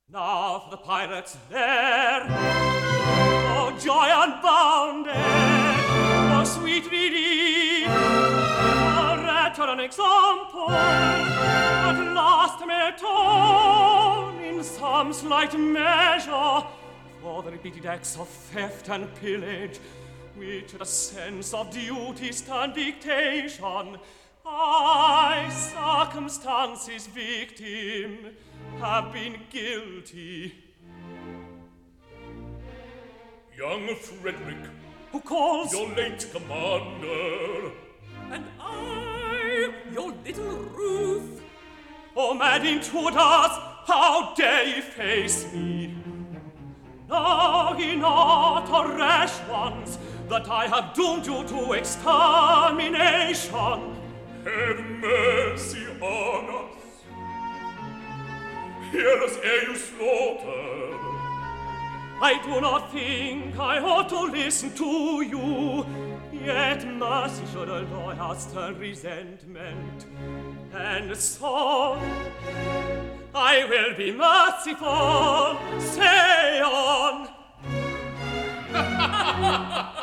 Now for the pirates there, oh joy unbounded, oh sweet relief, oh return an example, at last may atone in some slight measure for the repeated acts of theft and pillage, which at a sense of duty stand dictation. I, circumstance's victim, have been guilty. Young Frederick, who calls your late commander, and I, your little Ruth. O mad intruders, how dare ye face me? Know ye not, O rash ones, that I have doomed you to extermination? Have mercy on us. Hear us ere you slaughter. I do not think I ought to listen to you, yet mercy should allow us turn resentment. And so, I will be merciful, say on.